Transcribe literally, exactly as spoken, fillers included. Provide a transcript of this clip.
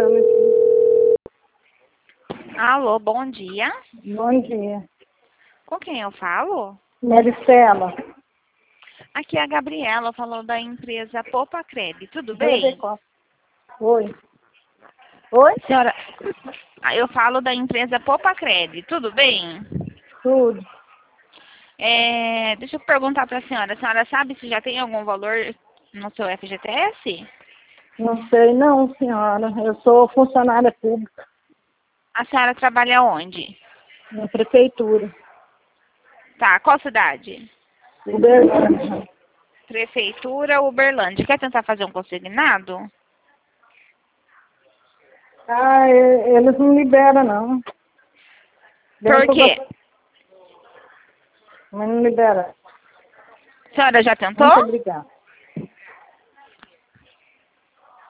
tentando aqui. Alô, bom dia. Bom dia. Com quem eu falo? Maricela. Aqui é a Gabriela, falou da empresa Poupa Cred. Tudo bem? Oi. Oi? Senhora, ah, eu falo da empresa Poupa Cred. Tudo bem? Tudo. É, deixa eu perguntar para a senhora. A senhora sabe se já tem algum valor no seu F G T S? Não sei não, senhora. Eu sou funcionária pública A senhora trabalha onde? na prefeitura. Tá, qual cidade? Uberlândia. Prefeitura Uberlândia. Quer tentar fazer um consignado? Ah, e- eles não liberam, não. Por Dentro quê? da- Mas não liberam. A senhora já tentou? Muito obrigada.